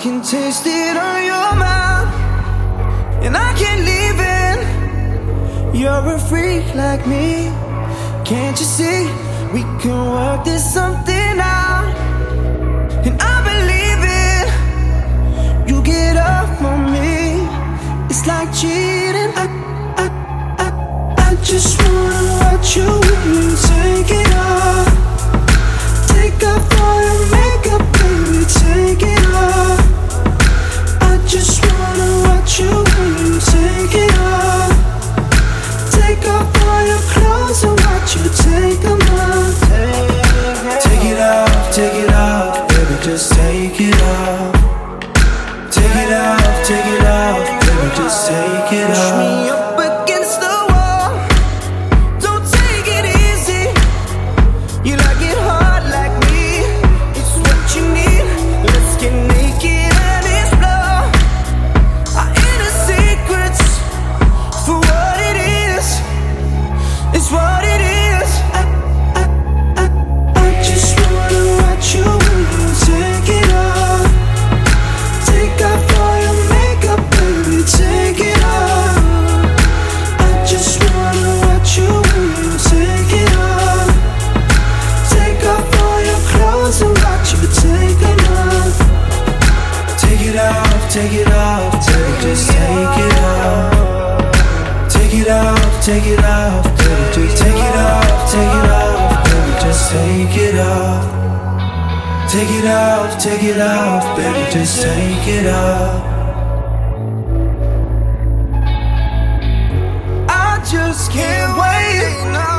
can taste it on your mouth, and I can't leave it. You're a freak like me. Can't you see? We can work this something out, and I believe it. You get up on me. It's like cheating. I just wanna watch you when you take it off. Take off all your makeup, baby, take it off. I just wanna watch you when you take it off. Take off all your clothes and watch you take them off. Take it off, take it off, baby, just take it off. Take it off, take it off, baby, just take it off. Push me up against the wall. Don't take it easy. You like it hard like me. It's what you need. Let's get naked and explore our inner secrets for what it is. It's what it is. I just wanna watch you when you take it off. Take off all your makeup, baby, take it off. I just wanna watch you when you take it off. Take off all your clothes and watch you take them off. Take it off, take it off, baby, just take it off. Take it off, take it off, baby, just take it off, take it off, baby, just take it off. Take it off, take it off, baby, just take it off. I just can't wait.